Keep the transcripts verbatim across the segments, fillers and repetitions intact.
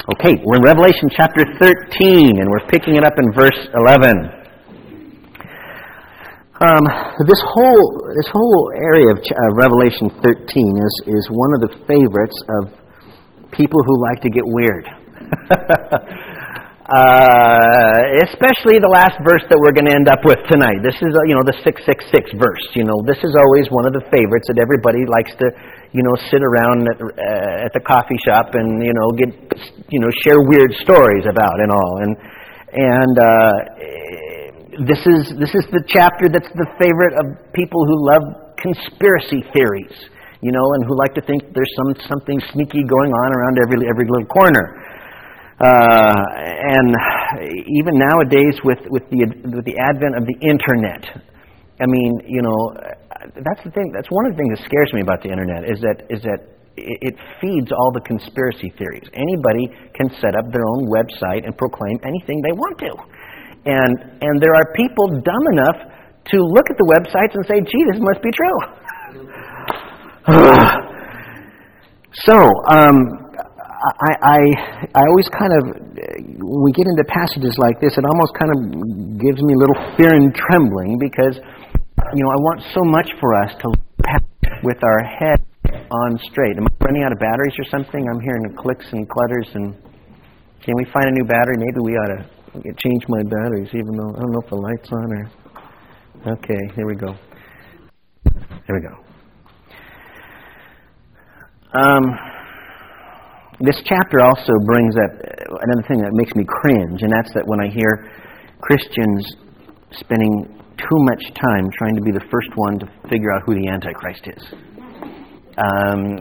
Okay, we're in Revelation chapter thirteen, and we're picking it up in verse eleven. Um, this whole this whole area of uh, Revelation thirteen is is one of the favorites of people who like to get weird. uh, especially the last verse that we're going to end up with tonight. This is uh, you know the six six six verse. You know this is always one of the favorites that everybody likes to you know sit around at, uh, at the coffee shop and you know get you know share weird stories about and all and and. Uh, This is this is the chapter that's the favorite of people who love conspiracy theories, you know, and who like to think there's some something sneaky going on around every every little corner. Uh, and even nowadays, with with the with the advent of the internet, I mean, you know, that's the thing. That's one of the things that scares me about the internet is that is that it feeds all the conspiracy theories. Anybody can set up their own website and proclaim anything they want to. And and there are people dumb enough to look at the websites and say, gee, this must be true. so, um, I, I I always kind of, when we get into passages like this, it almost kind of gives me a little fear and trembling because, you know, I want so much for us to look with our head on straight. Am I running out of batteries or something? I'm hearing the clicks and clutters, and can we find a new battery? Maybe we ought to change my batteries, even though I don't know if the light's on or... Okay, here we go. There we go. Um, this chapter also brings up another thing that makes me cringe, and that's that when I hear Christians spending too much time trying to be the first one to figure out who the Antichrist is. Um,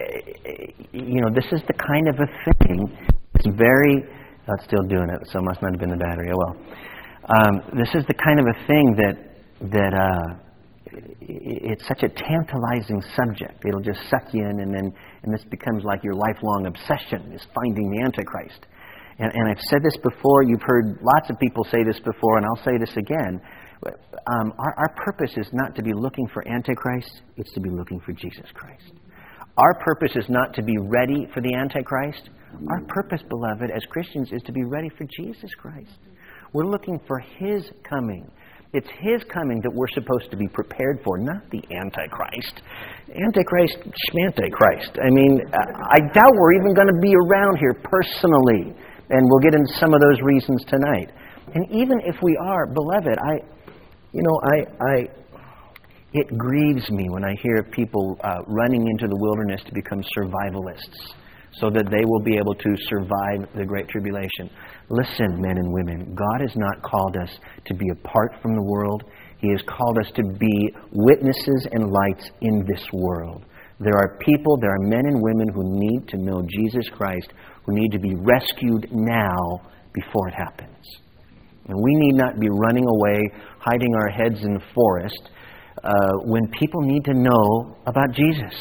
you know, this is the kind of a thing that's very... Oh, it's still doing it, so it must not have been the battery. Oh, well. Um, this is the kind of a thing that that uh, it's such a tantalizing subject. It'll just suck you in, and then and this becomes like your lifelong obsession is finding the Antichrist. And, and I've said this before. You've heard lots of people say this before, and I'll say this again. Um, our, our purpose is not to be looking for Antichrist. It's to be looking for Jesus Christ. Our purpose is not to be ready for the Antichrist. Our purpose, beloved, as Christians, is to be ready for Jesus Christ. We're looking for His coming. It's His coming that we're supposed to be prepared for, not the Antichrist. Antichrist, schmantichrist. I mean, I doubt we're even going to be around here personally. And we'll get into some of those reasons tonight. And even if we are, beloved, I, you know, I... I It grieves me when I hear people uh, running into the wilderness to become survivalists so that they will be able to survive the Great Tribulation. Listen, men and women, God has not called us to be apart from the world. He has called us to be witnesses and lights in this world. There are people, there are men and women who need to know Jesus Christ, who need to be rescued now before it happens. And we need not be running away, hiding our heads in the forest, Uh, when people need to know about Jesus.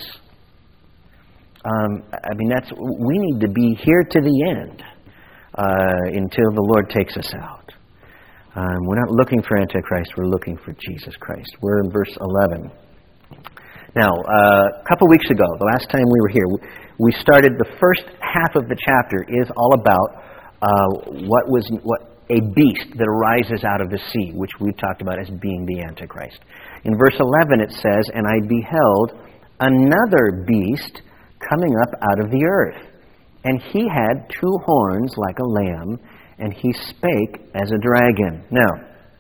Um, I mean, that's we need to be here to the end uh, until the Lord takes us out. Um, we're not looking for Antichrist, we're looking for Jesus Christ. We're in verse eleven. Now, uh, a couple weeks ago, the last time we were here, we started the first half of the chapter is all about uh, what was what a beast that arises out of the sea, which we talked about as being the Antichrist. In verse eleven it says, "And I beheld another beast coming up out of the earth. And he had two horns like a lamb, and he spake as a dragon." Now,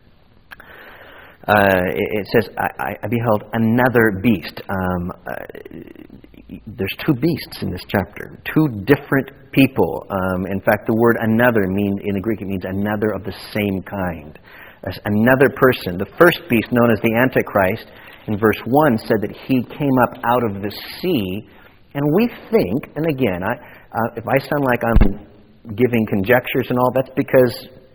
uh, it says, I, I beheld another beast. Um, uh, there's two beasts in this chapter, two different people. Um, in fact, the word another mean in the Greek, it means another of the same kind. As another person. The first beast, known as the Antichrist, in verse one, said that he came up out of the sea. And we think, and again, I, uh, if I sound like I'm giving conjectures and all, that's because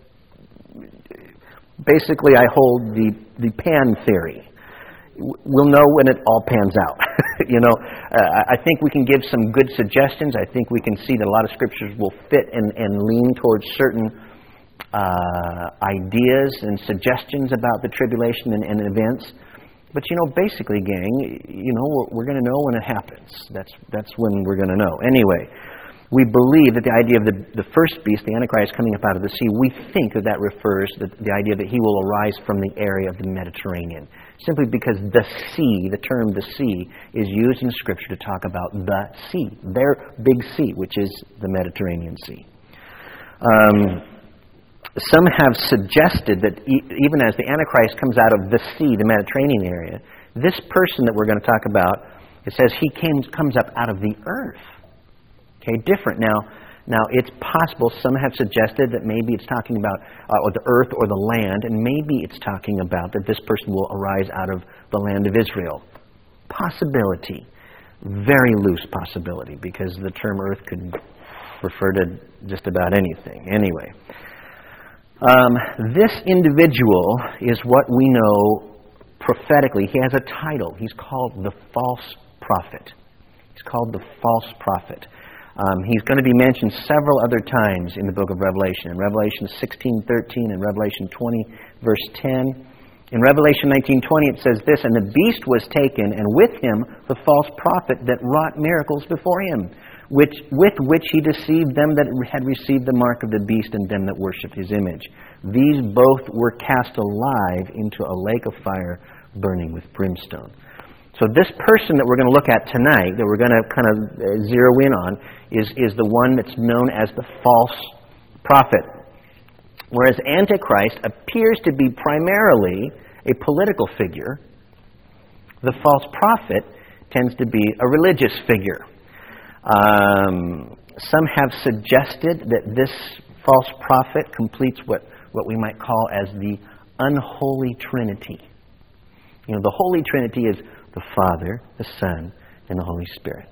basically I hold the, the pan theory. We'll know when it all pans out. you know, uh, I think we can give some good suggestions. I think we can see that a lot of scriptures will fit and, and lean towards certain Uh, ideas and suggestions about the tribulation and, and events. But, you know, basically, gang, you know, we're, we're going to know when it happens. That's that's when we're going to know. Anyway, we believe that the idea of the, the first beast, the Antichrist, coming up out of the sea, we think that that refers to the, the idea that he will arise from the area of the Mediterranean. Simply because the sea, the term the sea, is used in Scripture to talk about the sea, their big sea, which is the Mediterranean Sea. Um, some have suggested that e- even as the Antichrist comes out of the sea, the Mediterranean area, this person that we're going to talk about, it says he came, comes up out of the earth. Okay, different. Now, now it's possible, some have suggested that maybe it's talking about uh, or the earth or the land, and maybe it's talking about that this person will arise out of the land of Israel. Possibility. Very loose possibility, because the term earth could refer to just about anything. Anyway, um, this individual is what we know prophetically. He has a title. He's called the false prophet. He's called the false prophet. Um, he's going to be mentioned several other times in the book of Revelation. In Revelation sixteen thirteen and Revelation twenty, verse ten. In Revelation nineteen twenty it says this, "And the beast was taken, and with him the false prophet that wrought miracles before him, which with which he deceived them that had received the mark of the beast and them that worshipped his image. These both were cast alive into a lake of fire burning with brimstone." So this person that we're going to look at tonight, that we're going to kind of zero in on, is, is the one that's known as the false prophet. Whereas Antichrist appears to be primarily a political figure, the false prophet tends to be a religious figure. Um, some have suggested that this false prophet completes what, what we might call as the unholy trinity. You know, the Holy Trinity is the Father, the Son, and the Holy Spirit.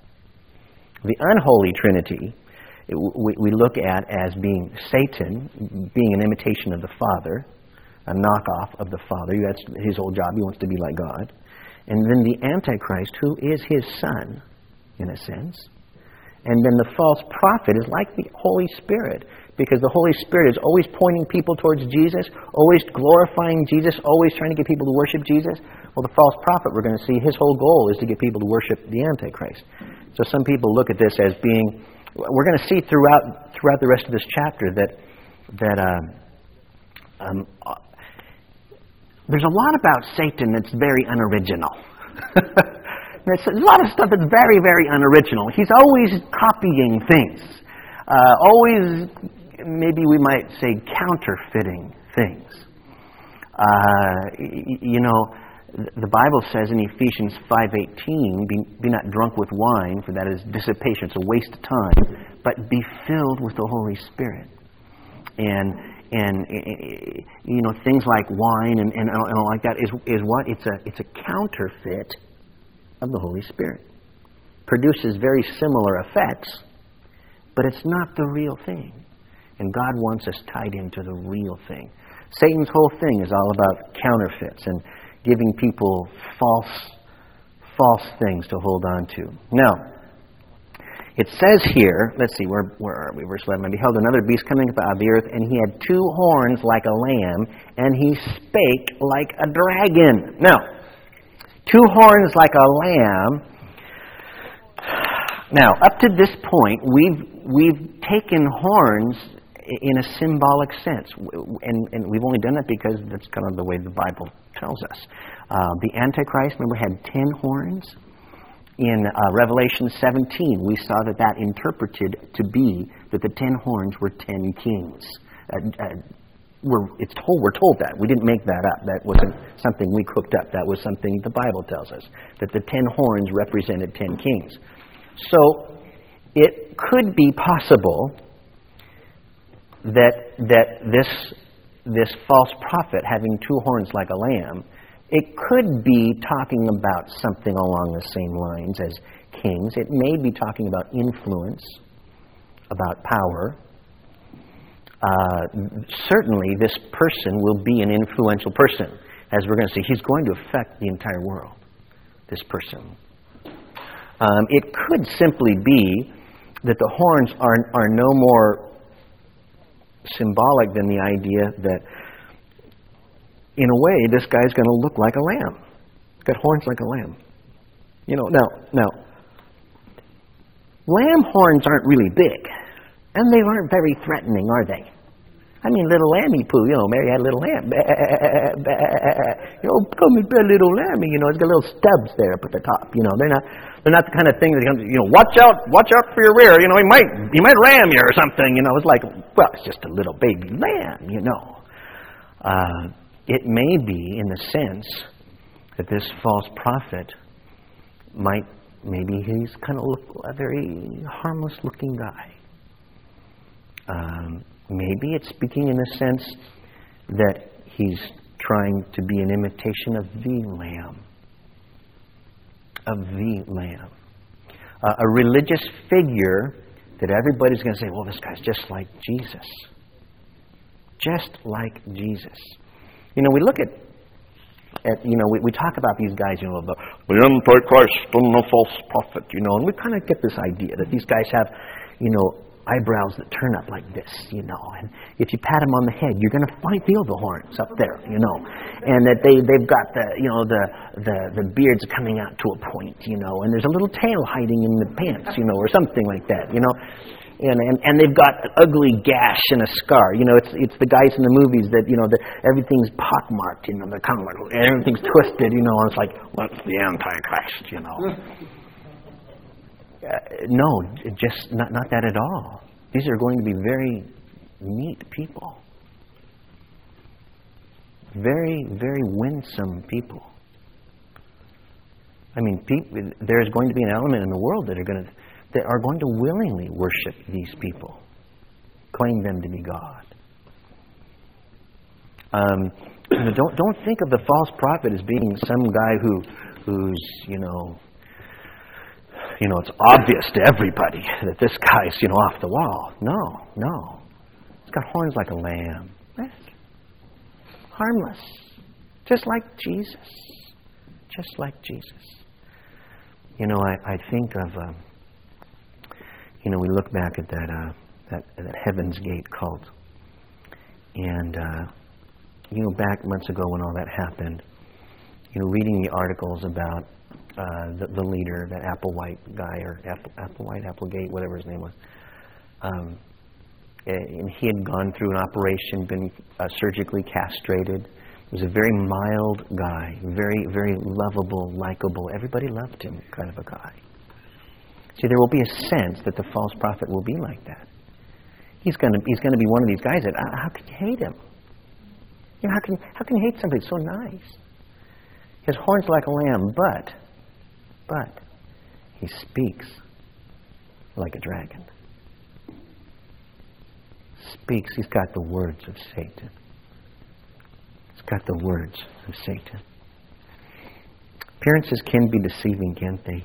The unholy Trinity we, we look at as being Satan, being an imitation of the Father, a knockoff of the Father. That's his whole job. He wants to be like God. And then the Antichrist, who is his son, in a sense. And then the false prophet is like the Holy Spirit, because the Holy Spirit is always pointing people towards Jesus, always glorifying Jesus, always trying to get people to worship Jesus. Well, the false prophet, we're going to see, his whole goal is to get people to worship the Antichrist. So some people look at this as being, we're going to see throughout throughout the rest of this chapter that that um, um, there's a lot about Satan that's very unoriginal. There's a lot of stuff that's very, very unoriginal. He's always copying things. Uh, always, maybe we might say, counterfeiting things. Uh, y- you know, the Bible says in Ephesians five eighteen, be, be not drunk with wine, for that is dissipation. It's a waste of time. But be filled with the Holy Spirit. And, and you know, things like wine and, and, and all like that is, is what? It's a, it's a counterfeit of the Holy Spirit. Produces very similar effects, but it's not the real thing. And God wants us tied into the real thing. Satan's whole thing is all about counterfeits and giving people false, false things to hold on to. Now, it says here, let's see, where, where are we? Verse eleven, "I beheld another beast coming up out of the earth, and he had two horns like a lamb, and he spake like a dragon." Now, two horns like a lamb. Now, up to this point, we've we've taken horns in a symbolic sense, and, and we've only done it because that's kind of the way the Bible tells us. Uh, the Antichrist, remember, had ten horns. In uh, Revelation seventeen, we saw that that interpreted to be that the ten horns were ten kings. Uh, uh, we're, it's told, we're told that. We didn't make that up. That wasn't something we cooked up. That was something the Bible tells us, that the ten horns represented ten kings. So it could be possible that that this this false prophet having two horns like a lamb, it could be talking about something along the same lines as kings. It may be talking about influence, about power. Uh, certainly, this person will be an influential person. As we're going to see, he's going to affect the entire world, this person. Um, it could simply be that the horns are, are no more symbolic than the idea that, in a way, this guy's going to look like a lamb. He's got horns like a lamb. You know, now, now, lamb horns aren't really big, and they aren't very threatening, are they? I mean, little lammy poo, you know, Mary had a little lamb. Bah, bah. You know, come and be a little lammy, you know, it's got little stubs there up at the top, you know. They're not they're not the kind of thing that, you know, watch out, watch out for your rear, you know, he might he might ram you or something, you know. It's like, well, it's just a little baby lamb, you know. Uh, it may be in the sense that this false prophet might, maybe he's kind of look, a very harmless looking guy. Um, maybe it's speaking in the sense that he's trying to be an imitation of the Lamb. Of the Lamb. Uh, a religious figure that everybody's going to say, well, this guy's just like Jesus. Just like Jesus. You know, we look at, at you know, we, we talk about these guys, you know, the, the Antichrist and the false prophet, you know, and we kind of get this idea that these guys have, you know, eyebrows that turn up like this, you know, and if you pat them on the head, you're going to find feel the horns up there, you know, and that they they've got the you know the the the beards coming out to a point, you know, and there's a little tail hiding in the pants, you know, or something like that, you know, and and, and they've got an ugly gash and a scar, you know. It's it's the guys in the movies that, you know, that everything's pockmarked, you know, they're kind of like everything's twisted, you know, and it's like, what's the Antichrist, you know. Uh, no, just not not that at all. These are going to be very neat people. Very, very winsome people. I mean, pe- there's going to be an element in the world that are going to that are going to willingly worship these people, claim them to be God. Um, you know, don't don't think of the false prophet as being some guy who who's you know. You know, it's obvious to everybody that this guy's, you know, off the wall. No, no. He's got horns like a lamb. Harmless. Just like Jesus. Just like Jesus. You know, I, I think of, uh, you know, we look back at that, uh, that, that Heaven's Gate cult. And, uh, you know, back months ago when all that happened, you know, reading the articles about Uh, the, the leader, that Applewhite guy, or Apple, Applewhite, Applegate, whatever his name was. Um, and he had gone through an operation, been uh, surgically castrated. He was a very mild guy, very, very lovable, likable. Everybody loved him, kind of a guy. See, there will be a sense that the false prophet will be like that. He's going to he's going to be one of these guys that, uh, how can you hate him? You know, how can how can you hate somebody so nice? His horns like a lamb, but. But he speaks like a dragon. Speaks. He's got the words of Satan. He's got the words of Satan. Appearances can be deceiving, can't they?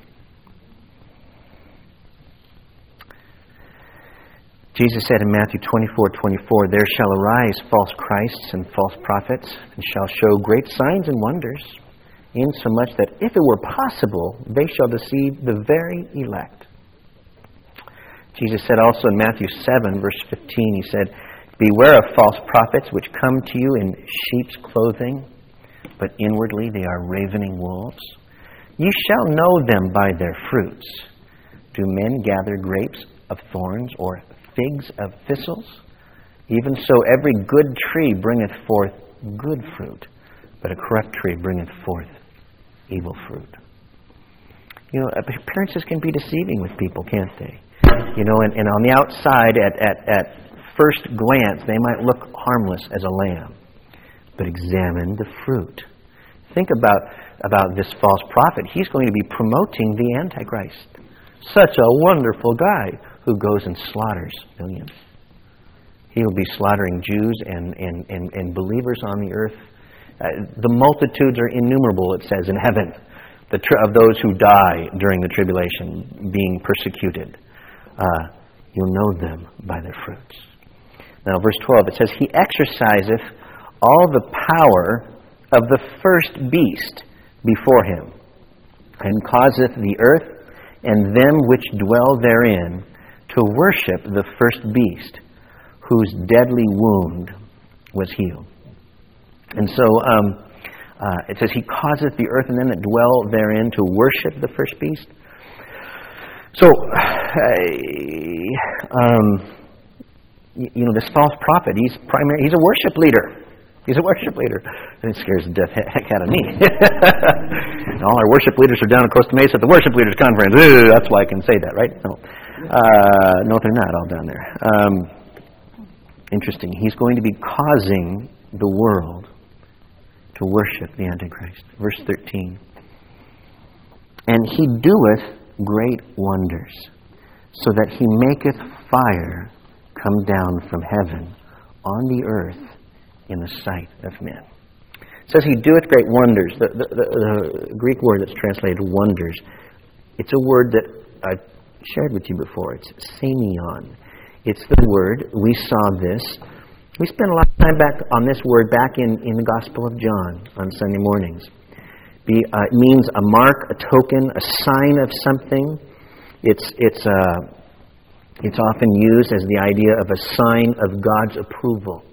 Jesus said in Matthew twenty-four twenty-four, "There shall arise false Christs and false prophets, and shall show great signs and wonders, insomuch that if it were possible, they shall deceive the very elect." Jesus said also in Matthew seven, verse fifteen, he said, "Beware of false prophets which come to you in sheep's clothing, but inwardly they are ravening wolves. You shall know them by their fruits. Do men gather grapes of thorns or figs of thistles? Even so every good tree bringeth forth good fruit, but a corrupt tree bringeth forth evil fruit." You know, appearances can be deceiving with people, can't they? You know, and, and on the outside, at, at, at first glance, they might look harmless as a lamb. But examine the fruit. Think about, about this false prophet. He's going to be promoting the Antichrist. Such a wonderful guy who goes and slaughters millions. He'll be slaughtering Jews and, and, and, and believers on the earth. Uh, the multitudes are innumerable, it says, in heaven, the tr- of those who die during the tribulation, being persecuted. Uh, you'll know them by their fruits. Now, verse twelve, it says, "He exerciseth all the power of the first beast before him, and causeth the earth and them which dwell therein to worship the first beast, whose deadly wound was healed." And so um, uh, it says, "He causeth the earth and them that dwell therein to worship the first beast." So, um, you know, this false prophet, he's primary, he's a worship leader. He's a worship leader. And it scares the death heck out of me. All our worship leaders are down in Costa Mesa at the Worship Leaders Conference. Ooh, that's why I can say that, right? No, uh, no, they're not all down there. Um, interesting. He's going to be causing the world to worship the Antichrist. Verse thirteen. And he doeth great wonders, so that he maketh fire come down from heaven on the earth in the sight of men. It says he doeth great wonders. The, the, the, the Greek word that's translated wonders, it's a word that I've shared with you before. It's semeion. It's the word, we saw this. We spent a lot of time back on this word back in, in the Gospel of John on Sunday mornings. Be, uh, it means a mark, a token, a sign of something. It's, it's, uh, it's often used as the idea of a sign of God's approval.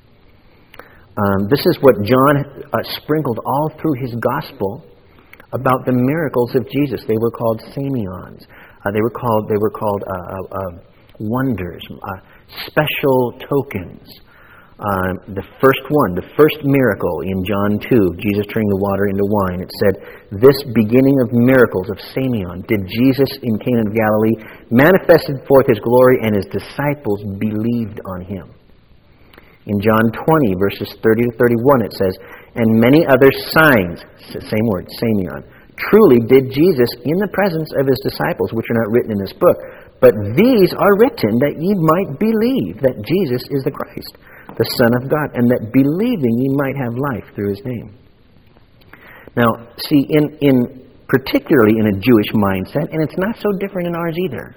Um, this is what John uh, sprinkled all through his gospel about the miracles of Jesus. They were called semeions. Uh, they were called they were called uh, uh, uh, wonders, uh, special tokens. Uh, the first one, the first miracle in John two, Jesus turning the water into wine. It said, "This beginning of miracles of semeion did Jesus in Cana of Galilee, manifested forth his glory, and his disciples believed on him." In John twenty, verses thirty to thirty-one, it says, "And many other signs," same word, semeion, "truly did Jesus in the presence of his disciples, which are not written in this book. But these are written that ye might believe that Jesus is the Christ, the Son of God, and that believing ye might have life through his name." Now, see, in, in particularly in a Jewish mindset, and it's not so different in ours either,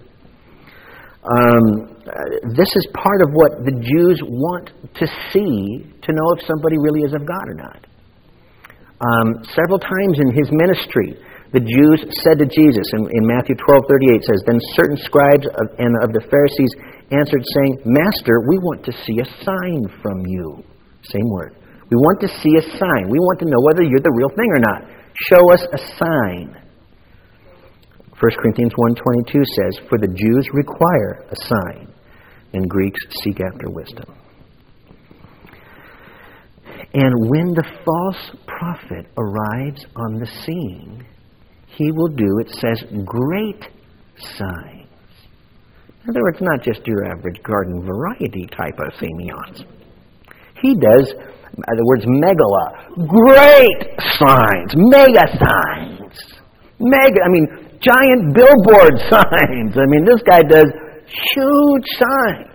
Um, this is part of what the Jews want to see to know if somebody really is of God or not. Um, several times in his ministry, the Jews said to Jesus, in, in Matthew twelve thirty-eight says, "Then certain scribes of, and of the Pharisees answered, saying, Master, we want to see a sign from you." Same word. We want to see a sign. We want to know whether you're the real thing or not. Show us a sign. First Corinthians one twenty-two says, "For the Jews require a sign, and Greeks seek after wisdom." And when the false prophet arrives on the scene, he will do, it says, great signs. In other words, not just your average garden variety type of semeions. He does, in other words, megala, great signs, mega signs. Mega, I mean, giant billboard signs. I mean, this guy does huge signs.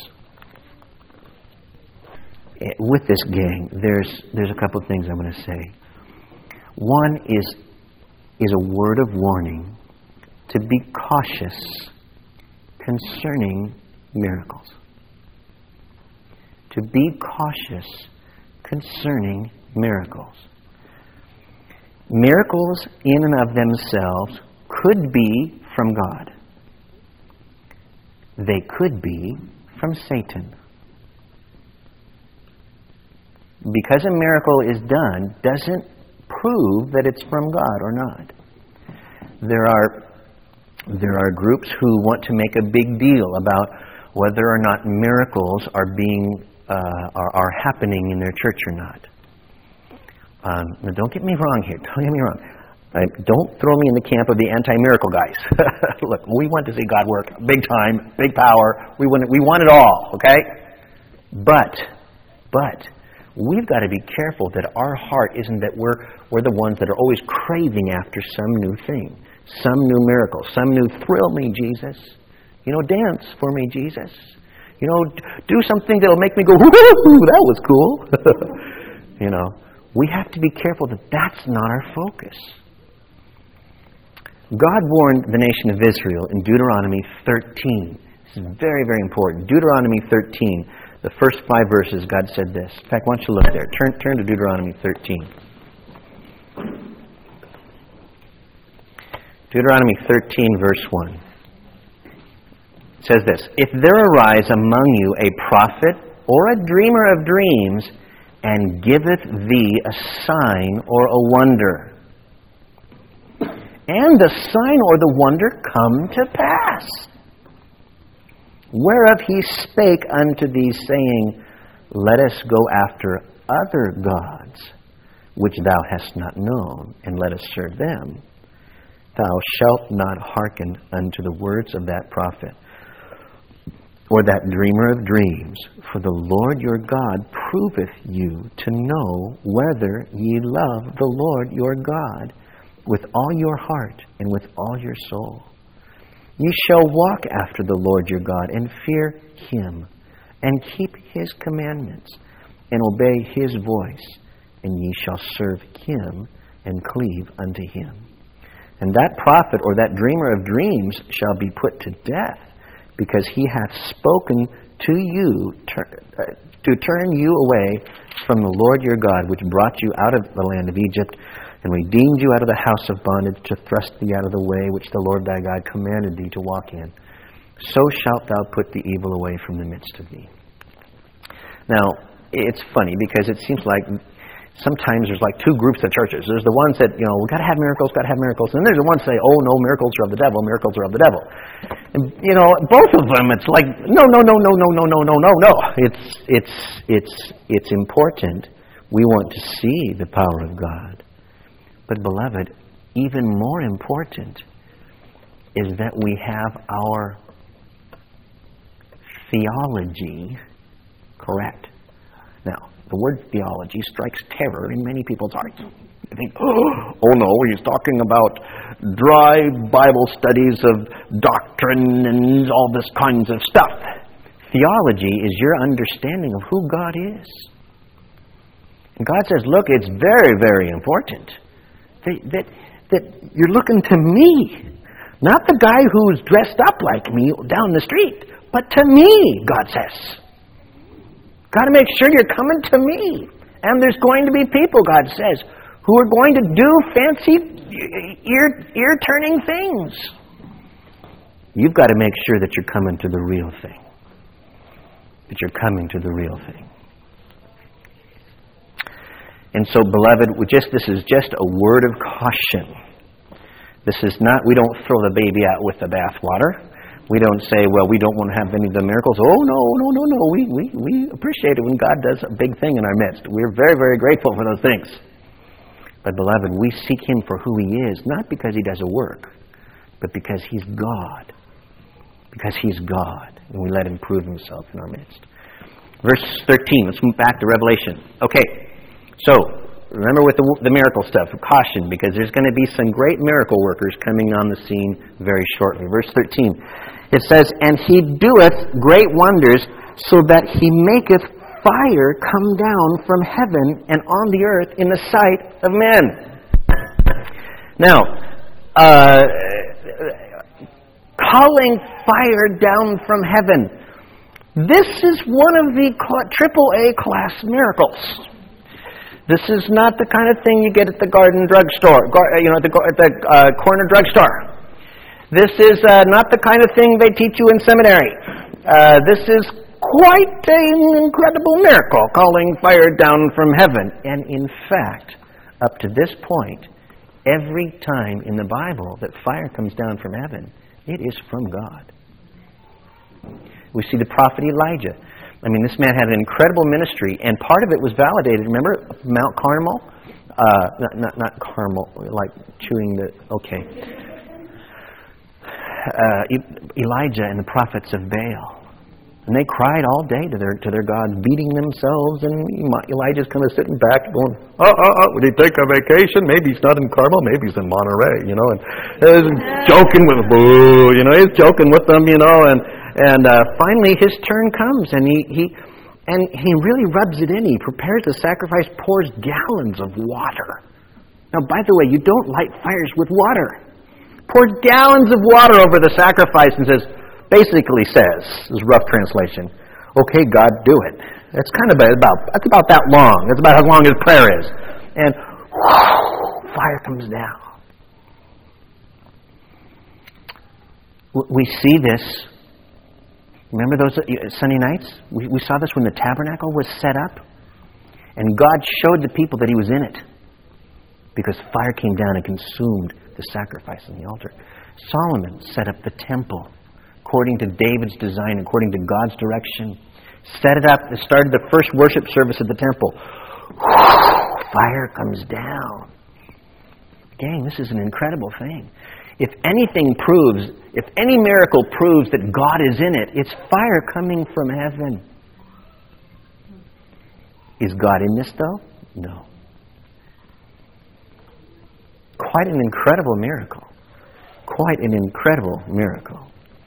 With this gang, there's there's a couple of things I'm going to say. One is is a word of warning to be cautious concerning miracles. To be cautious concerning miracles. Miracles in and of themselves could be from God. They could be from Satan. Because a miracle is done doesn't prove that it's from God or not. There are there are groups who want to make a big deal about whether or not miracles are being uh, are, are happening in their church or not. Um, now don't get me wrong here. Don't get me wrong. Uh, don't throw me in the camp of the anti-miracle guys. Look, we want to see God work big time, big power. We want it, we want it all, okay? But, but, we've got to be careful that our heart isn't that we're, we're the ones that are always craving after some new thing, some new miracle, some new thrill me, Jesus. You know, dance for me, Jesus. You know, do something that'll make me go, woo-hoo, that was cool. You know, we have to be careful that that's not our focus. God warned the nation of Israel in Deuteronomy thirteen. This is very, very important. Deuteronomy thirteen, the first five verses, God said this. In fact, why don't you look there? Turn, turn to Deuteronomy thirteen. Deuteronomy thirteen, verse one. It says this, "If there arise among you a prophet or a dreamer of dreams, and giveth thee a sign or a wonder, and the sign or the wonder come to pass, whereof he spake unto thee, saying, Let us go after other gods, which thou hast not known, and let us serve them. Thou shalt not hearken unto the words of that prophet, or that dreamer of dreams, for the Lord your God proveth you to know whether ye love the Lord your God with all your heart and with all your soul. Ye shall walk after the Lord your God, and fear him, and keep his commandments, and obey his voice, and ye shall serve him, and cleave unto him. And that prophet or that dreamer of dreams shall be put to death, because he hath spoken to you tur- uh, to turn you away from the Lord your God, which brought you out of the land of Egypt, and redeemed you out of the house of bondage, to thrust thee out of the way which the Lord thy God commanded thee to walk in. So shalt thou put the evil away from the midst of thee. Now, it's funny, because it seems like sometimes there's like two groups of churches. There's the ones that, you know, we've got to have miracles, got to have miracles. And there's the ones that say, oh, no, miracles are of the devil, miracles are of the devil. And, you know, both of them, it's like, no, no, no, no, no, no, no, no, no, no. It's, it's, it's, it's important. We want to see the power of God. But, beloved, even more important is that we have our theology correct. Now, the word theology strikes terror in many people's hearts. You think, oh no, he's talking about dry Bible studies of doctrine and all this kinds of stuff. Theology is your understanding of who God is. And God says, look, it's very, very important that, that, that you're looking to me. Not the guy who's dressed up like me down the street, but to me, God says. Got to make sure you're coming to me. And there's going to be people, God says, who are going to do fancy ear, ear-turning things. You've got to make sure that you're coming to the real thing. That you're coming to the real thing. And so, beloved, we just this is just a word of caution. This is not, we don't throw the baby out with the bathwater. We don't say, well, we don't want to have any of the miracles. Oh, no, no, no, no. We, we, we appreciate it when God does a big thing in our midst. We're very, very grateful for those things. But, beloved, we seek him for who he is, not because he does a work, but because he's God. Because he's God. And we let him prove himself in our midst. Verse thirteen, let's move back to Revelation. Okay, so remember with the, the miracle stuff, caution, because there's going to be some great miracle workers coming on the scene very shortly. Verse thirteen. It says, And he doeth great wonders, so that he maketh fire come down from heaven and on the earth in the sight of men. Now, uh, calling fire down from heaven. This is one of the triple A class miracles. This is not the kind of thing you get at the garden drugstore, you know, at the, at the uh, corner drugstore. This is uh, not the kind of thing they teach you in seminary. Uh, this is quite an incredible miracle, calling fire down from heaven. And in fact, up to this point, every time in the Bible that fire comes down from heaven, it is from God. We see the prophet Elijah. I mean, this man had an incredible ministry, and part of it was validated. Remember Mount Carmel? Uh, not, not, not Carmel, like chewing the... Okay. Uh, Elijah and the prophets of Baal. And they cried all day to their to their gods, beating themselves, and Elijah's kind of sitting back going, oh, oh, oh, would he take a vacation? Maybe he's not in Carmel, maybe he's in Monterey, you know, and he's joking with, boo, you know, he's joking with them, you know, and And uh, finally, his turn comes, and he, he and he really rubs it in. He prepares the sacrifice, pours gallons of water. Now, by the way, you don't light fires with water. Pours gallons of water over the sacrifice and says, basically says, this is rough translation, okay, God, do it. That's kind of about that's about that long. That's about how long his prayer is. And whoosh, fire comes down. We see this. Remember those Sunday nights? We, we saw this when the tabernacle was set up. And God showed the people that he was in it. because fire came down and consumed the sacrifice on the altar. Solomon set up the temple according to David's design, according to God's direction. Set it up, started the first worship service at the temple. Fire comes down. Gang, this is an incredible thing. If anything proves, if any miracle proves that God is in it, it's fire coming from heaven. Is God in this, though? No. Quite an incredible miracle. Quite an incredible miracle.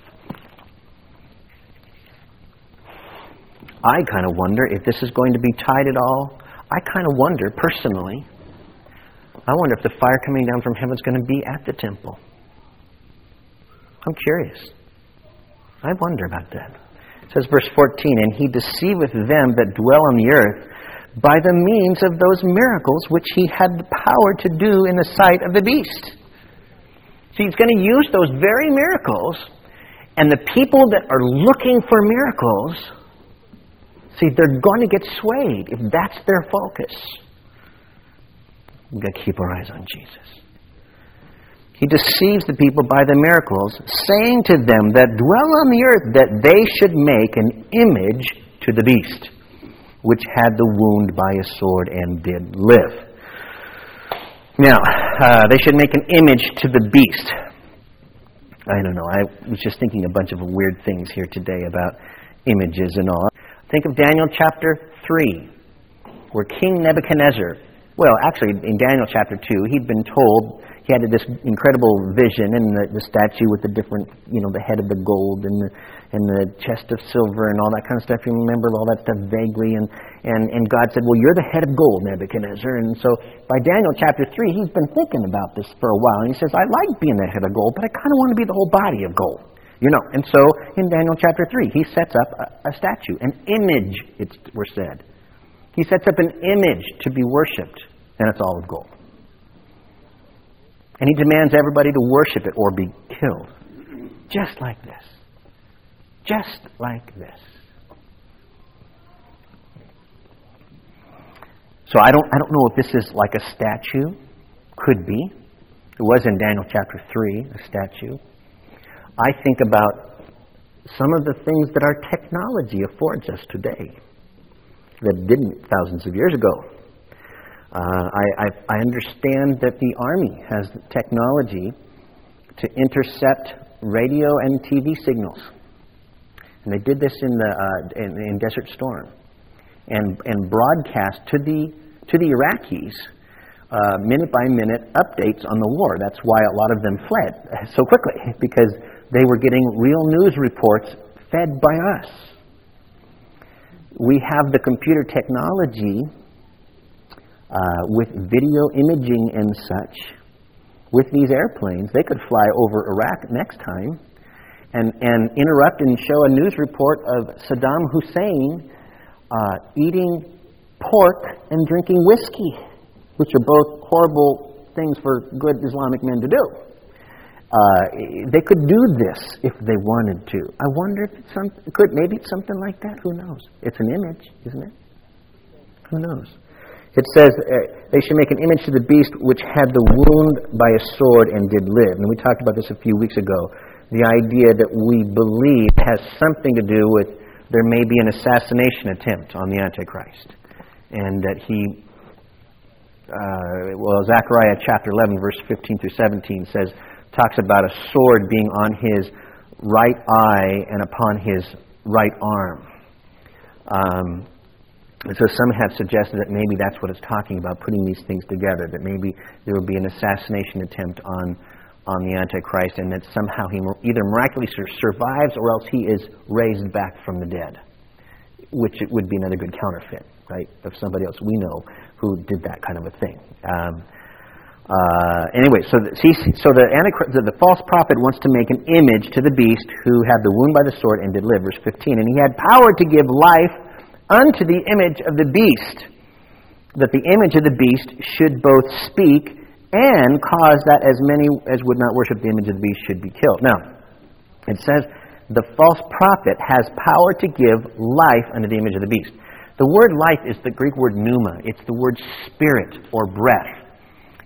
I kind of wonder if this is going to be tied at all. I kind of wonder, personally, I wonder if the fire coming down from heaven is going to be at the temple. I'm curious. I wonder about that. It says, verse fourteen, and he deceiveth them that dwell on the earth by the means of those miracles which he had the power to do in the sight of the beast. See, he's going to use those very miracles, and the people that are looking for miracles, see, they're going to get swayed if that's their focus. We've got to keep our eyes on Jesus. He deceives the people by the miracles, saying to them that dwell on the earth that they should make an image to the beast, which had the wound by a sword and did live. Now, uh, they should make an image to the beast. I don't know. I was just thinking a bunch of weird things here today about images and all. Think of Daniel chapter three, where King Nebuchadnezzar, well, actually in Daniel chapter two, he'd been told, he had this incredible vision and the, the statue with the different, you know, the head of the gold and the, and the chest of silver and all that kind of stuff. You remember all that stuff vaguely. And, and, and God said, well, you're the head of gold, Nebuchadnezzar. And so by Daniel chapter three, he's been thinking about this for a while. And he says, I like being the head of gold, but I kind of want to be the whole body of gold. You know, and so in Daniel chapter three, he sets up a, a statue, an image, it's we're said. He sets up an image to be worshipped, and it's all of gold. And he demands everybody to worship it or be killed. Just like this. Just like this. So I don't I don't know if this is like a statue. Could be. It was in Daniel chapter three, a statue. I think about some of the things that our technology affords us today that didn't thousands of years ago. Uh, I, I, I understand that the Army has the technology to intercept radio and T V signals. And they did this in the uh, in, in Desert Storm. And and broadcast to the to the Iraqis uh, minute by minute updates on the war. That's why a lot of them fled so quickly, because they were getting real news reports fed by us. We have the computer technology uh, with video imaging and such. With these airplanes, they could fly over Iraq next time and, and interrupt and show a news report of Saddam Hussein uh, eating pork and drinking whiskey, which are both horrible things for good Islamic men to do. Uh, they could do this if they wanted to. I wonder if it's some, could maybe it's something like that. Who knows? It's an image, isn't it? Who knows? It says uh, they should make an image to the beast which had the wound by a sword and did live. And we talked about this a few weeks ago. The idea that we believe has something to do with there may be an assassination attempt on the Antichrist, and that he. Uh, well, Zechariah chapter eleven, verse fifteen through seventeen says. Talks about a sword being on his right eye and upon his right arm. Um, and so some have suggested that maybe that's what it's talking about, putting these things together, that maybe there will be an assassination attempt on, on the Antichrist, and that somehow he either miraculously survives or else he is raised back from the dead, which it would be another good counterfeit, right, of somebody else we know who did that kind of a thing. Um, Uh, anyway, so the, see, so the, Antichrist, the, the false prophet wants to make an image to the beast who had the wound by the sword and did live, verse fifteen. And he had power to give life unto the image of the beast, that the image of the beast should both speak and cause that as many as would not worship the image of the beast should be killed. Now, it says the false prophet has power to give life unto the image of the beast. The word life is the Greek word pneuma. It's the word spirit or breath.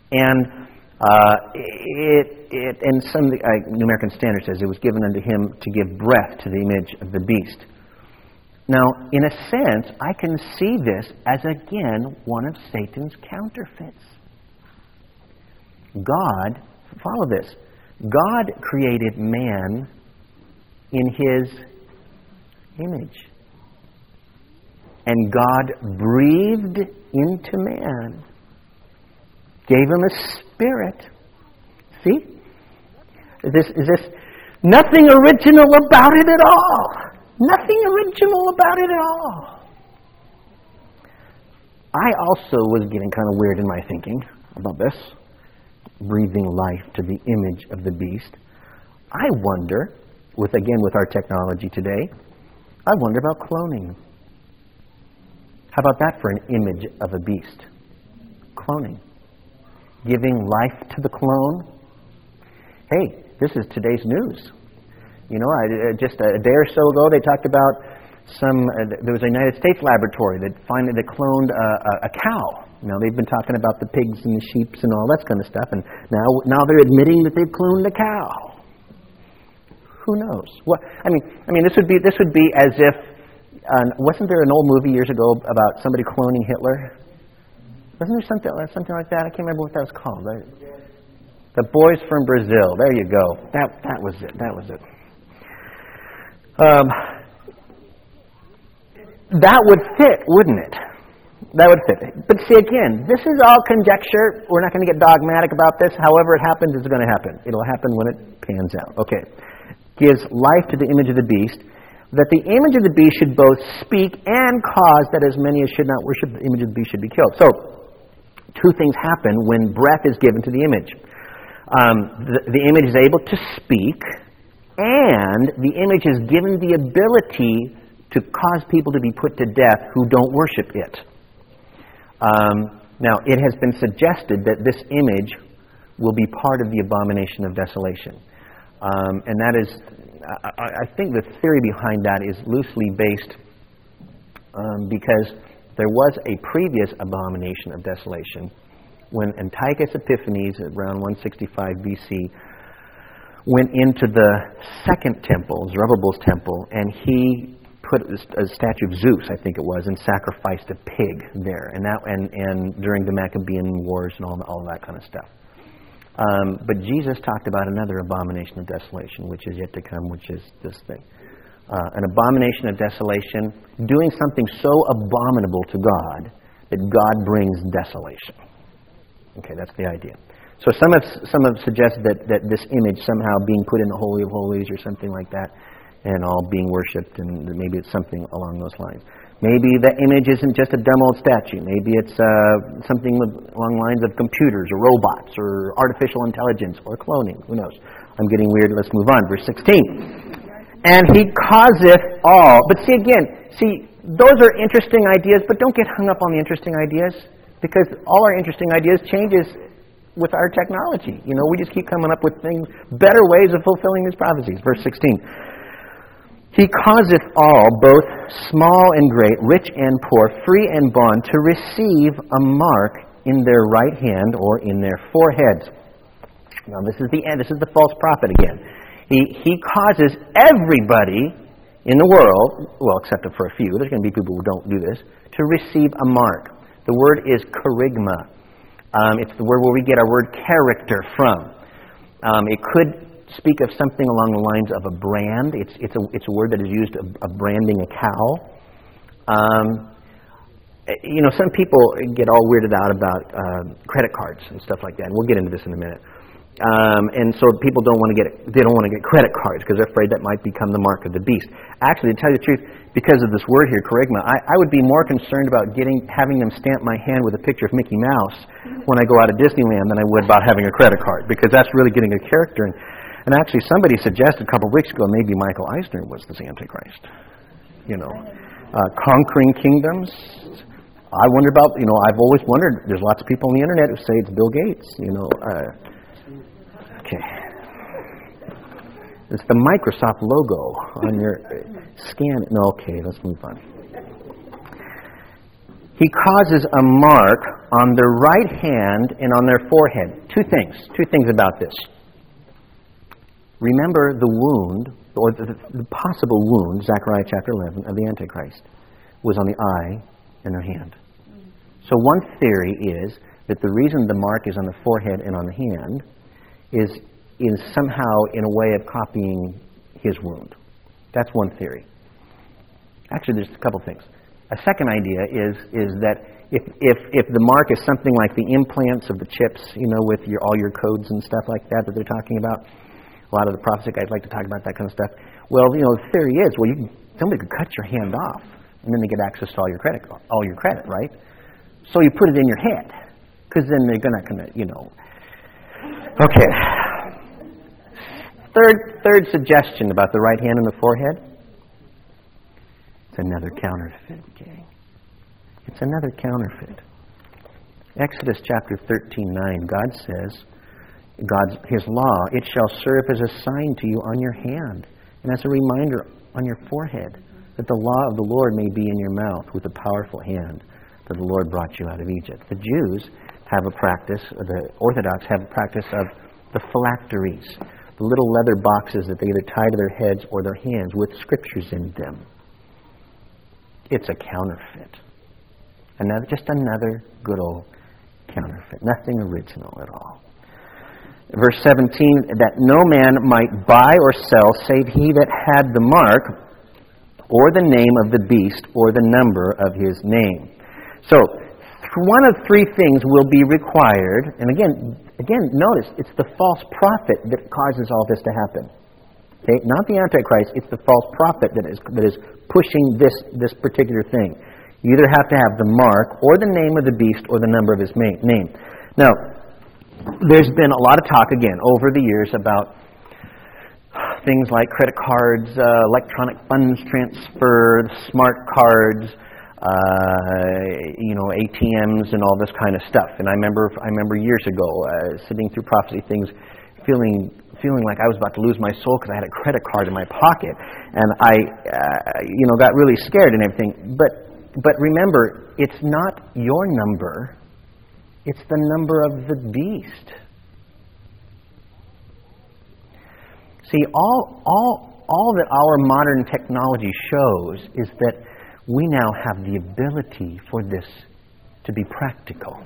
And uh, it, it, and some uh, New American Standard says it was given unto him to give breath to the image of the beast. Now, in a sense, I can see this as, again, one of Satan's counterfeits. God, follow this, God created man in his image. And God breathed into man, gave him a spirit. See? Is this, is this nothing original about it at all? Nothing original about it at all. I also was getting kind of weird in my thinking about this. Breathing life to the image of the beast. I wonder, with again with our technology today, I wonder about cloning. How about that for an image of a beast? Cloning. Giving life to the clone. Hey, this is today's news. You know, I, uh, just a day or so ago, they talked about some. Uh, there was a United States laboratory that finally they cloned a, a, a cow. Now they've been talking about the pigs and the sheep and all that kind of stuff, and now now they're admitting that they've cloned a cow. Who knows? What I mean, I mean, this would be this would be as if uh, wasn't there an old movie years ago about somebody cloning Hitler? Wasn't there something something like that? I can't remember what that was called. Right? The Boys from Brazil. There you go. That that was it. That was it. Um, that would fit, wouldn't it? That would fit. But see, again, this is all conjecture. We're not going to get dogmatic about this. However it happens, it's going to happen. It'll happen when it pans out. Okay. Gives life to the image of the beast, that the image of the beast should both speak and cause that as many as should not worship the image of the beast should be killed. So, two things happen when breath is given to the image. Um, the, the image is able to speak, and the image is given the ability to cause people to be put to death who don't worship it. Um, now, it has been suggested that this image will be part of the abomination of desolation. Um, and that is, I, I think the theory behind that is loosely based um, because there was a previous abomination of desolation when Antiochus Epiphanes, around one sixty-five B C, went into the second temple, Zerubbabel's temple, and he put a statue of Zeus, I think it was, and sacrificed a pig there, and that, and, and during the Maccabean Wars and all, all that kind of stuff. Um, but Jesus talked about another abomination of desolation, which is yet to come, which is this thing. Uh, an abomination of desolation, doing something so abominable to God that God brings desolation. Okay, that's the idea. So some have some have suggested that, that this image somehow being put in the Holy of Holies or something like that, and all being worshipped, and maybe it's something along those lines. Maybe the image isn't just a dumb old statue. Maybe it's uh, something along the lines of computers or robots or artificial intelligence or cloning. Who knows? I'm getting weird. Let's move on. Verse sixteen. And he causeth all. But see again, see, those are interesting ideas, but don't get hung up on the interesting ideas, because all our interesting ideas changes with our technology. You know, we just keep coming up with things, better ways of fulfilling these prophecies. Verse sixteen. He causeth all, both small and great, rich and poor, free and bond, to receive a mark in their right hand or in their foreheads. Now this is the end. This is the false prophet again. He he causes everybody in the world, well, except for a few, there's going to be people who don't do this, to receive a mark. The word is kerygma. Um, it's the word where we get our word character from. Um, it could speak of something along the lines of a brand. It's it's a it's a word that is used of, of branding a cow. Um, you know, some people get all weirded out about uh, credit cards and stuff like that, and we'll get into this in a minute. Um, and so people don't want to get they don't want to get credit cards because they're afraid that might become the mark of the beast. Actually, to tell you the truth, because of this word here, kerygma, I, I would be more concerned about getting having them stamp my hand with a picture of Mickey Mouse when I go out of Disneyland than I would about having a credit card, because that's really getting a character. And, and actually, somebody suggested a couple of weeks ago maybe Michael Eisner was this Antichrist. You know, uh, conquering kingdoms. I wonder about, you know, I've always wondered, there's lots of people on the internet who say it's Bill Gates, you know. Uh, okay. It's the Microsoft logo on your scan. No, okay, let's move on. He causes a mark on their right hand and on their forehead. Two things. Two things about this. Remember the wound, or the, the possible wound, Zechariah chapter eleven, of the Antichrist, was on the eye and their hand. So one theory is that the reason the mark is on the forehead and on the hand is, is somehow in a way of copying his wound. That's one theory. Actually, there's a couple things. A second idea is is that if, if if the mark is something like the implants of the chips, you know, with your all your codes and stuff like that that they're talking about, a lot of the prophecy guys like to talk about that kind of stuff. Well, you know, the theory is, well, you can, somebody could cut your hand off, and then they get access to all your credit, all your credit, right? So you put it in your head, because then they're not going to, you know. Okay. Third third suggestion about the right hand and the forehead. It's another counterfeit, gang. It's another counterfeit. Exodus chapter thirteen nine, God says, God's His law, it shall serve as a sign to you on your hand, and as a reminder on your forehead, that the law of the Lord may be in your mouth with a powerful hand, that the Lord brought you out of Egypt. The Jews have a practice, the Orthodox have a practice of the phylacteries, the little leather boxes that they either tie to their heads or their hands with scriptures in them. It's a counterfeit. Another, just another good old counterfeit. Nothing original at all. Verse seventeen, that no man might buy or sell save he that had the mark or the name of the beast or the number of his name. So, one of three things will be required. And again, again, notice, it's the false prophet that causes all this to happen. Okay? Not the Antichrist, it's the false prophet that is that is pushing this, this particular thing. You either have to have the mark or the name of the beast or the number of his ma- name. Now, there's been a lot of talk, again, over the years about things like credit cards, uh, electronic funds transfer, smart cards, uh, you know, A T Ms and all this kind of stuff. And I remember I remember years ago uh, sitting through prophecy things, feeling feeling like I was about to lose my soul because I had a credit card in my pocket, and I, uh, you know, got really scared and everything. But but remember, it's not your number; it's the number of the beast. See, all all all that our modern technology shows is that we now have the ability for this to be practical.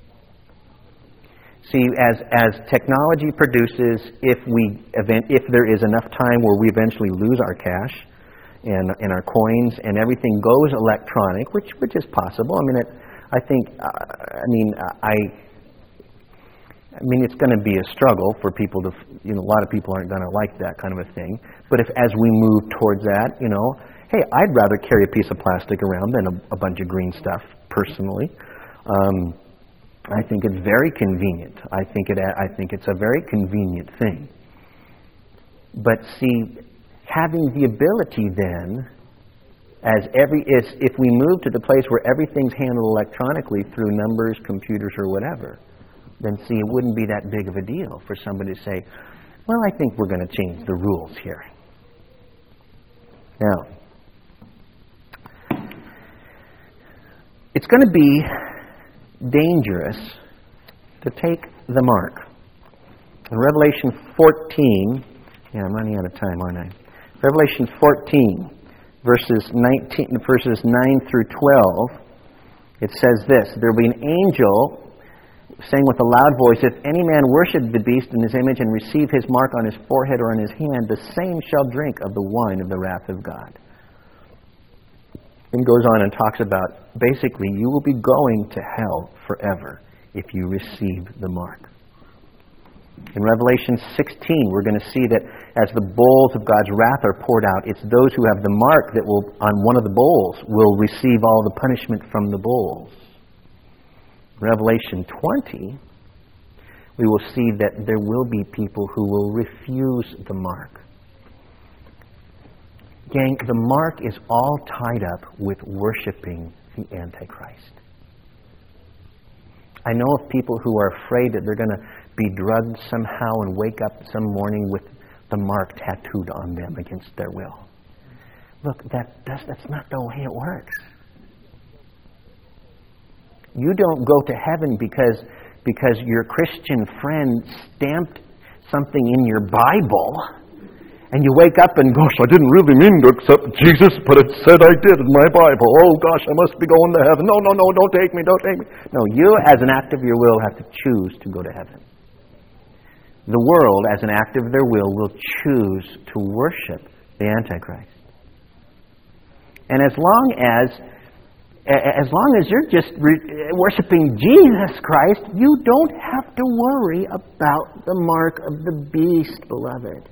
See, as as technology produces, if we event, if there is enough time where we eventually lose our cash and and our coins and everything goes electronic, which which is possible. I mean, it, I think, uh, I mean, I. I mean, it's going to be a struggle for people to, you know, a lot of people aren't going to like that kind of a thing. But if as we move towards that, you know, hey, I'd rather carry a piece of plastic around than a, a bunch of green stuff, personally. Um, I think it's very convenient. I think it. I think it's a very convenient thing. But see, having the ability then, as every is, if we move to the place where everything's handled electronically through numbers, computers, or whatever, then see, it wouldn't be that big of a deal for somebody to say, well, I think we're going to change the rules here. Now, it's going to be dangerous to take the mark. In Revelation fourteen, yeah, I'm running out of time, aren't I? Revelation fourteen, verses nineteen, verses nine through twelve, it says this: there will be an angel saying with a loud voice, if any man worship the beast in his image and receive his mark on his forehead or on his hand, the same shall drink of the wine of the wrath of God. And goes on and talks about, basically, you will be going to hell forever if you receive the mark. In Revelation sixteen, we're going to see that as the bowls of God's wrath are poured out, it's those who have the mark that will, on one of the bowls, will receive all the punishment from the bowls. Revelation twenty, we will see that there will be people who will refuse the mark. Gang, the mark is all tied up with worshiping the Antichrist. I know of people who are afraid that they're going to be drugged somehow and wake up some morning with the mark tattooed on them against their will. Look, that, that's, that's not the way it works. You don't go to heaven because, because your Christian friend stamped something in your Bible, and you wake up and, gosh, I didn't really mean to accept Jesus, but it said I did in my Bible. Oh, gosh, I must be going to heaven. No, no, no, don't take me, don't take me. No, you, as an act of your will, have to choose to go to heaven. The world, as an act of their will, will choose to worship the Antichrist. And as long as, as long as you're just re- worshiping Jesus Christ, you don't have to worry about the mark of the beast, beloved.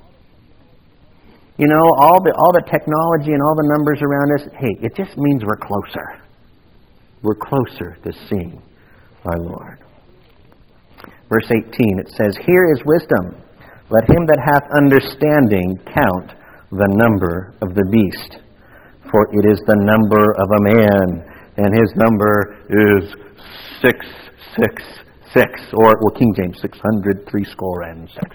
You know, all the all the technology and all the numbers around us, hey, it just means we're closer. We're closer to seeing our Lord. Verse eighteen, it says, "Here is wisdom. Let him that hath understanding count the number of the beast. For it is the number of a man, and his number is six, six, six." Or, well, King James, six hundred, three score and six.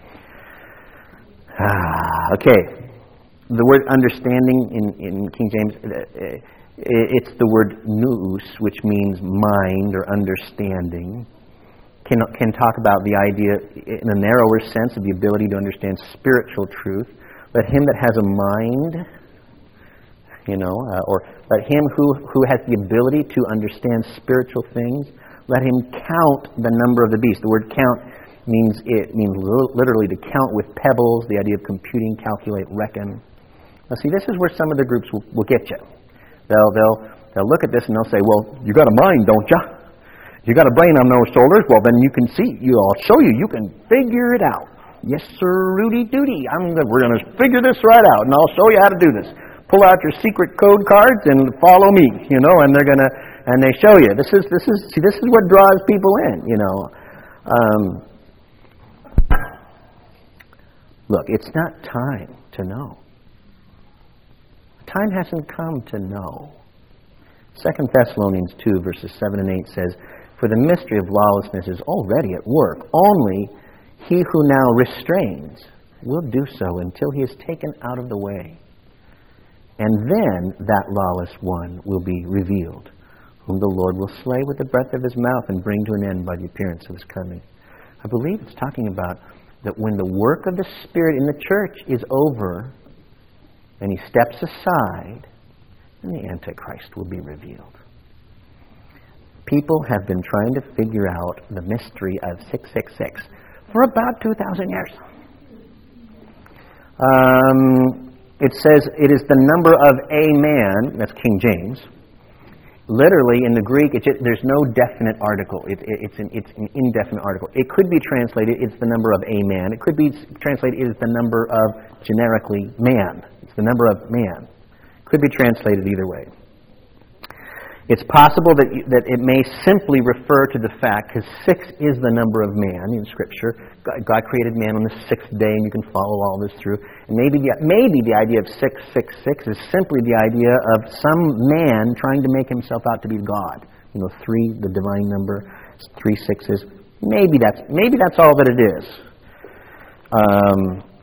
Ah, okay. The word understanding in, in King James, it's the word nous, which means mind or understanding. Can, can talk about the idea in a narrower sense of the ability to understand spiritual truth. Let him that has a mind, you know, uh, or let him who, who has the ability to understand spiritual things, let him count the number of the beast. The word count means it means literally to count with pebbles, the idea of computing, calculate, reckon. Now see, this is where some of the groups will, will get you. They'll, they'll, they'll look at this and they'll say, well, you got a mind, don't you? You got a brain on those shoulders, well then you can see, you, I'll show you, you can figure it out. Yes sir, Rudy Doody, I'm the, we're going to figure this right out and I'll show you how to do this. Pull out your secret code cards and follow me, you know, and they're going to, and they show you. This is, this is, see, this is what draws people in, you know. Um, Look, it's not time to know. Time hasn't come to know. Second Thessalonians two, verses seven and eight says, "For the mystery of lawlessness is already at work. Only he who now restrains will do so until he is taken out of the way. And then that lawless one will be revealed, whom the Lord will slay with the breath of his mouth and bring to an end by the appearance of his coming." I believe it's talking about that when the work of the Spirit in the church is over and he steps aside, then the Antichrist will be revealed. People have been trying to figure out the mystery of six six six for about two thousand years. Um, it says it is the number of a man, that's King James. Literally, in the Greek, it just, there's no definite article. It, it, it's, an, it's an indefinite article. It could be translated, it's the number of a man. It could be translated, it is the number of, generically, man. It's the number of man. Could be translated either way. It's possible that you, that it may simply refer to the fact, because six is the number of man in Scripture. God, God created man on the sixth day, and you can follow all this through. And maybe the, maybe the idea of six six six is simply the idea of some man trying to make himself out to be God. You know, three, the divine number, three sixes. Maybe that's maybe that's all that it is. Um,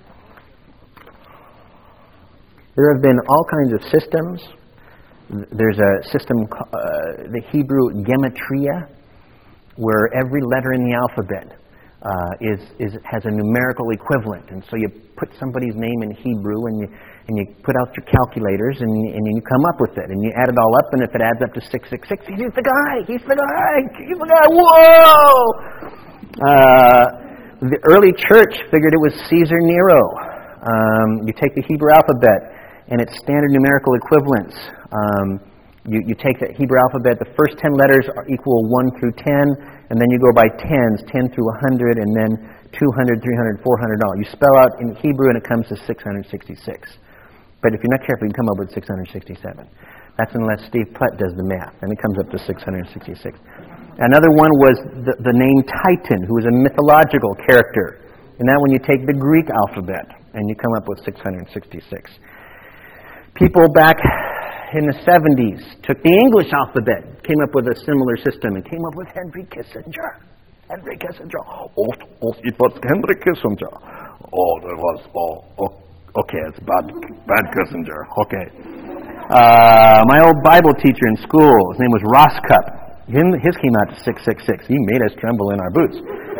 there have been all kinds of systems. There's a system, uh, the Hebrew gematria, where every letter in the alphabet uh, is, is has a numerical equivalent. And so you put somebody's name in Hebrew, and you and you put out your calculators, and you, and you come up with it, and you add it all up, and if it adds up to six six six, he's the guy. He's the guy. He's the guy. Whoa! Uh, the early church figured it was Caesar Nero. Um, you take the Hebrew alphabet and its standard numerical equivalents. Um, you, you take the Hebrew alphabet, the first ten letters are equal one through ten, and then you go by tens, ten through one hundred, and then two hundred, three hundred, four hundred, all. You spell out in Hebrew and it comes to six hundred sixty-six. But if you're not careful, you can come up with six hundred sixty-seven. That's unless Steve Platt does the math, and it comes up to six hundred sixty-six. Another one was the, the name Titan, who was a mythological character. And that when you take the Greek alphabet, and you come up with six hundred sixty-six. People back in the seventies took the English alphabet, came up with a similar system, and came up with Henry Kissinger. Henry Kissinger. Oh, oh it was Henry Kissinger. Oh, it was, oh, oh okay, it's bad, bad Kissinger. Okay. Uh, my old Bible teacher in school, his name was Ross Cup. His came out to six six six. He made us tremble in our boots.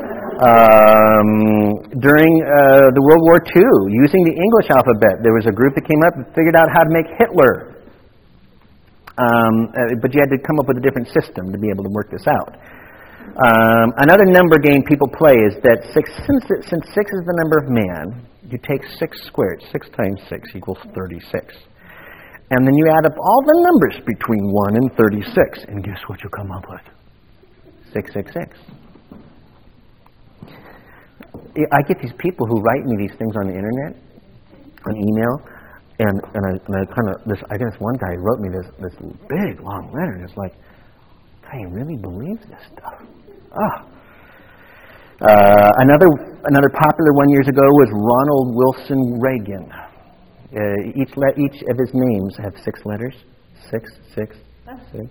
Um, during uh, the World War Two, using the English alphabet, there was a group that came up and figured out how to make Hitler. Um, uh, but you had to come up with a different system to be able to work this out. Um, another number game people play is that six, since, since six is the number of man, you take six squared. Six times six equals thirty-six. And then you add up all the numbers between one and thirty-six, and guess what you come up with? six six six. I get these people who write me these things on the internet, on email, and and I, and I kind of this. I guess one guy wrote me this this big long letter, and it's like, I really believe this stuff. Ah. Uh, another another popular one years ago was Ronald Wilson Reagan. Uh, each le- each of his names have six letters. Six, six, six.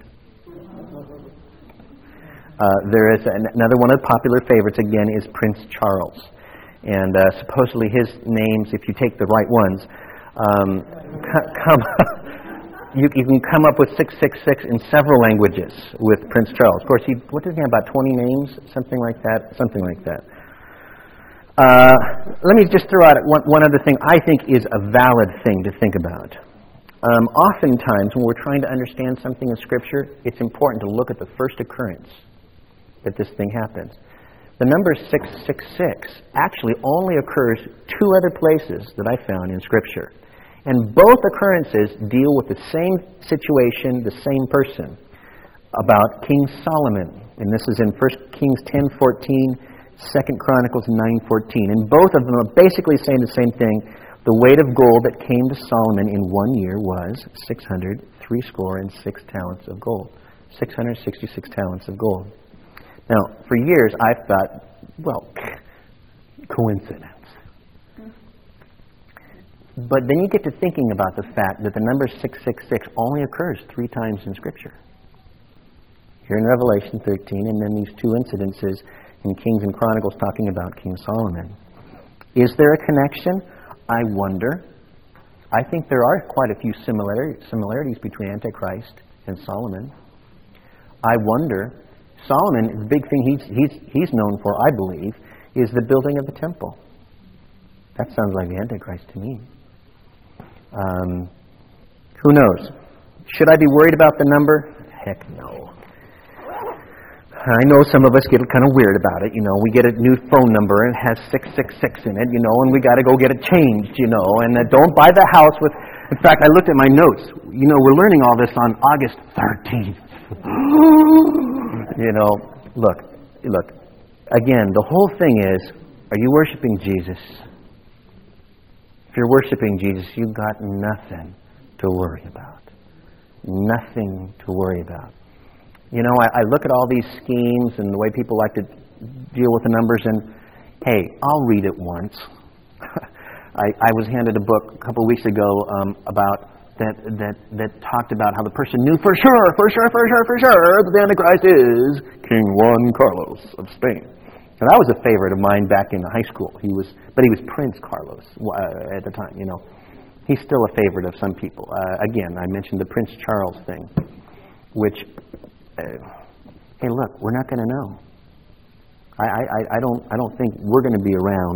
Uh, there is an, another one of the popular favorites, again, is Prince Charles. And uh, supposedly his names, if you take the right ones, um, c- come you, you can come up with six six six in several languages with Prince Charles. Of course, he, what did he have, about twenty names? Something like that? Something like that. Uh, let me just throw out one, one other thing I think is a valid thing to think about. Um, oftentimes, when we're trying to understand something in Scripture, it's important to look at the first occurrence that this thing happens. The number six six six actually only occurs two other places that I found in Scripture. And both occurrences deal with the same situation, the same person, about King Solomon. And this is in First Kings ten fourteen, Second Chronicles nine fourteen. And both of them are basically saying the same thing. The weight of gold that came to Solomon in one year was six hundred, three score and six talents of gold. six hundred sixty-six talents of gold. Now, for years, I've thought, well, coincidence. But then you get to thinking about the fact that the number six six six only occurs three times in Scripture. Here in Revelation thirteen, and then these two incidences in Kings and Chronicles talking about King Solomon. Is there a connection? I wonder. I think there are quite a few similar, similarities between Antichrist and Solomon. I wonder. Solomon, the big thing he's, he's, he's known for, I believe, is the building of the temple. That sounds like the Antichrist to me. Um, who knows? Should I be worried about the number? Heck no. I know some of us get kind of weird about it. You know, we get a new phone number and it has six six six in it, you know, and we got to go get it changed, you know, and uh, don't buy the house with... In fact, I looked at my notes. You know, we're learning all this on August thirteenth. You know, look, look. Again, the whole thing is, are you worshiping Jesus? If you're worshiping Jesus, you've got nothing to worry about. Nothing to worry about. You know, I, I look at all these schemes and the way people like to deal with the numbers, and hey, I'll read it once. I, I was handed a book a couple of weeks ago um, about that that that talked about how the person knew for sure, for sure, for sure, for sure that the Antichrist is King Juan Carlos of Spain. And that was a favorite of mine back in high school. He was, but he was Prince Carlos uh, at the time. You know, he's still a favorite of some people. Uh, again, I mentioned the Prince Charles thing, which, uh, hey, look, we're not going to know. I, I I don't I don't think we're going to be around